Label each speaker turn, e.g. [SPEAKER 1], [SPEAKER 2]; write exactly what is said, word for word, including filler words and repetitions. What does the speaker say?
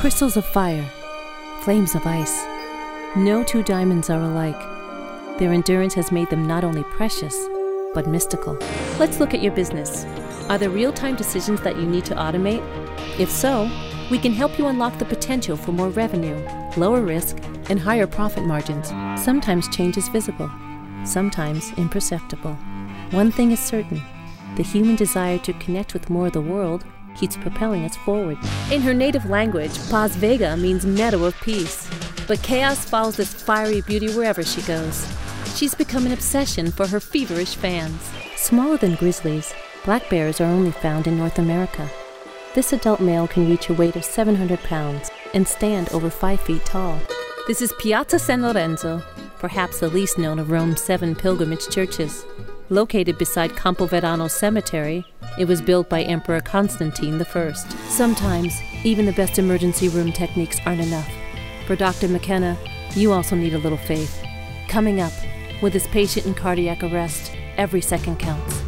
[SPEAKER 1] Crystals of fire, flames of ice. No two diamonds are alike. Their endurance has made them not only precious, but mystical. Let's look at your business. Are there real-time decisions that you need to automate? If so, we can help you unlock the potential for more revenue, lower risk, and higher profit margins. Sometimes change is visible, sometimes imperceptible. One thing is certain, the human desire to connect with more of the world keeps propelling us forward. In her native language, Paz Vega means meadow of peace. But chaos follows this fiery beauty wherever she goes. She's become an obsession for her feverish fans. Smaller than grizzlies, black bears are only found in North America. This adult male can reach a weight of seven hundred pounds and stand over five feet tall. This is Piazza San Lorenzo, perhaps the least known of Rome's seven pilgrimage churches. Located beside Campoverano Cemetery, it was built by Emperor Constantine the First. Sometimes, even the best emergency room techniques aren't enough. For Doctor McKenna, you also need a little faith. Coming up, with his patient in cardiac arrest, every second counts.